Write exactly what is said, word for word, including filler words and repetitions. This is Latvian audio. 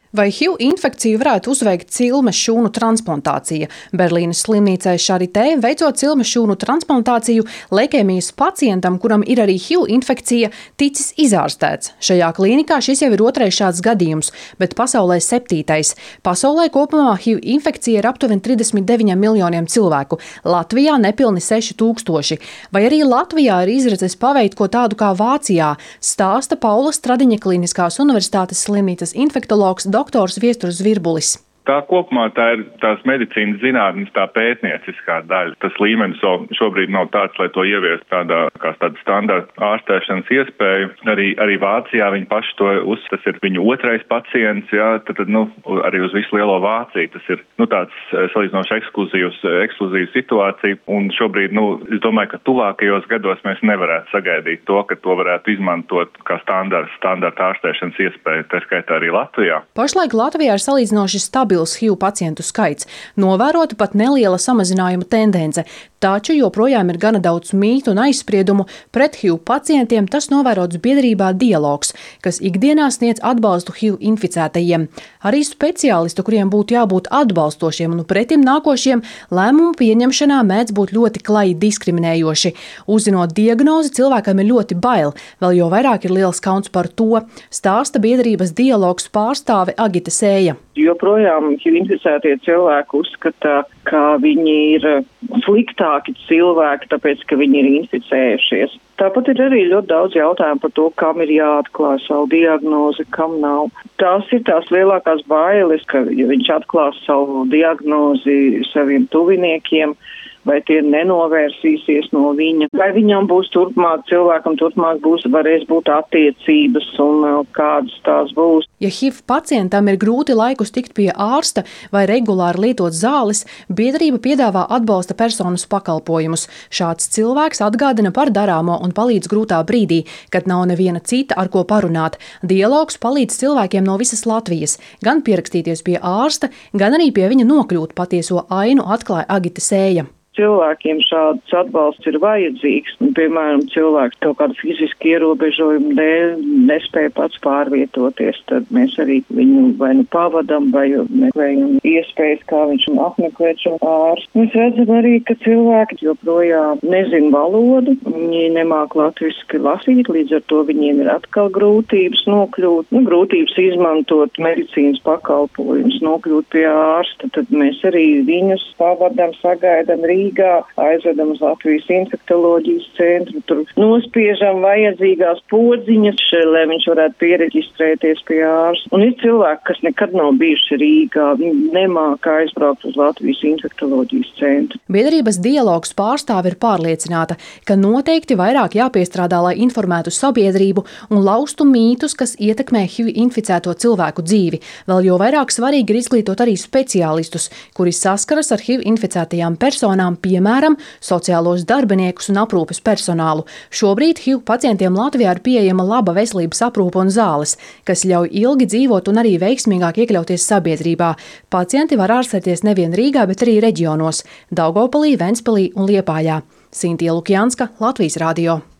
Vai H I V infekciju varētu uzveikt cilmes šūnu transplantācija? Berlīnes slimnīcai Charité veicot cilmes šūnu transplantāciju leikēmijas pacientam, kuram ir arī H I V infekcija, ticis izārstēts. Šajā klīnikā šis jau ir otrais šāds gadījums, bet pasaulē septītais. Pasaulē kopumā H I V infekcija ir aptuveni tridesmit deviņiem miljoniem cilvēku, Latvijā nepilni seši tūkstoši. Vai arī Latvijā ir izredzes paveikt ko tādu kā Vācijā, stāsta Paula Stradiņa Kliniskās universitātes slimnīcas infektologs doktors Viesturs Virbulis. Tā kopumā tā ir tās medicīnas zinātnes, tā pētnieciskā daļa. Tas līmenis vēl šobrīd nav tāds, lai to ieviestu tādā, kā tāda standarta ārstēšanas iespēju. Arī, arī Vācijā viņi paši to uz, tas ir viņu otrais pacients, jā, tad, tad, nu, arī uz visu lielo Vāciju. Tas ir, nu, tāds salīdzinoši ekskluzīvs, ekskluzīvs situācija. Un šobrīd, nu, es domāju, ka tuvākajos gados mēs nevarētu sagaidīt to, ka to varētu izmantot kā standarta, standarta ārstēšanas iespēju, tā skaitā arī Latvijā. Pašlaik Latvijā ir salīdzinoši stabils H I V pacientu skaits, novērota pat neliela samazinājuma tendence, taču joprojām ir gana daudz mītu un aizspriedumu pret H I V pacientiem. Tas novērots biedrībā Dialogs, kas ikdienā sniedz atbalstu H I V inficētajiem. Arī speciālistu, kuriem būtu jābūt atbalstošiem un pretim nākošiem, lēmumu pieņemšanā mēdz būt ļoti klaji diskriminējoši. Uzzinot diagnozi, cilvēkam ir ļoti bail, vēl jo vairāk ir liels kauns par to, stāsta biedrības Dialogs pārstāve Agita Sēja. Joprojām H I V inficētie cilvēki uzskata, ka viņi ir sliktāki cilvēki, tāpēc, ka viņi ir inficējušies. Tāpat ir arī ļoti daudz jautājumu par to, kam ir jāatklāj savu diagnozi, kam nav. Tās ir tās lielākās bailes, ka ja viņš atklās savu diagnozi saviem tuviniekiem, vai tie nenovērsīsies no viņa, vai viņam būs turpmāk, cilvēkam turpmāk būs, varēs būt attiecības un kādas tās būs. Ja H I V pacientam ir grūti laikus tikt pie ārsta vai regulāri lietot zāles, biedrība piedāvā atbalsta personas pakalpojumus. Šāds cilvēks atgādina par darāmo un palīdz grūtā brīdī, kad nav neviena cita, ar ko parunāt. Dialogs palīdz cilvēkiem no visas Latvijas, gan pierakstīties pie ārsta, gan arī pie viņa nokļūt. Patieso ainu atklāja Agita Sēja. Cilvēkiem šāds atbalsts ir vajadzīgs. Un, piemēram, cilvēks kaut kādu fizisku ierobežojumu dēļ nespēja pats pārvietoties, tad mēs arī viņu vai nu pavadam, vai meklējam iespējas, kā viņš apmeklēt šo ārstu. Mēs redzam arī, ka cilvēki joprojām nezin valodu, viņi nemāk latviski lasīt, līdz ar to viņiem ir atkal grūtības nokļūt, nu, grūtības izmantot medicīnas pakalpojumus, nokļūt pie ārsta, tad mēs arī viņus pavadam, sagaidam Rīgā. Aizvedam uz Latvijas infektoloģijas centru, tur nospiežam vajadzīgās podziņas, lai viņš varētu piereģistrēties pie ārsta. Un ir cilvēki, kas nekad nav bijuši Rīgā, viņi nemāk aizbraukt uz Latvijas infektoloģijas centru. Biedrības Dialogs pārstāve ir pārliecināta, ka noteikti vairāk jāpiestrādā, lai informētu sabiedrību un laustu mītus, kas ietekmē H I V inficēto cilvēku dzīvi. Vēl jo vairāk svarīgi ir izglītot arī speciālistus, kuri saskaras ar H I V inficētajām personām, piemēram, sociālos darbiniekus un aprūpes personālu. Šobrīd H I V pacientiem Latvijā ir pieejama laba veselības aprūpe un zāles, kas ļauj ilgi dzīvot un arī veiksmīgāk iekļauties sabiedrībā. Pacienti var ārstēties nevien Rīgā, bet arī reģionos – Daugavpilī, Ventspilī un Liepājā. Sintija Lukjanska, Latvijas radio.